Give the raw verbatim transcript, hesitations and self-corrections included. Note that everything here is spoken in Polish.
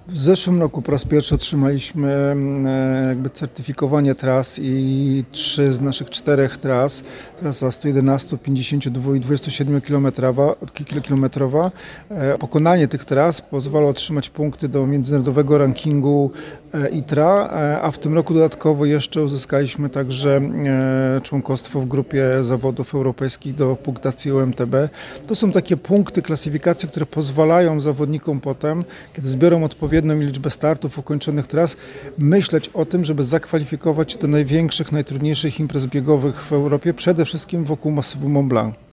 W zeszłym roku po raz pierwszy otrzymaliśmy e, jakby certyfikowanie tras i trzy z naszych czterech tras, trasa sto jedenaście, pięćdziesiąt dwa i dwadzieścia siedem kilometrowa. E, Pokonanie tych tras pozwala otrzymać punkty do międzynarodowego rankingu e, I T R A, e, a w tym roku dodatkowo jeszcze uzyskaliśmy także e, członkostwo w grupie zawodów europejskich do punktacji O M T B. To są takie punkty klasyfikacji, które pozwalają zawodnikom potem, kiedy zbiorą odpowiednią liczbę startów ukończonych tras, myśleć o tym, żeby zakwalifikować się do największych, najtrudniejszych imprez biegowych w Europie, przede wszystkim wokół masywu Mont Blanc.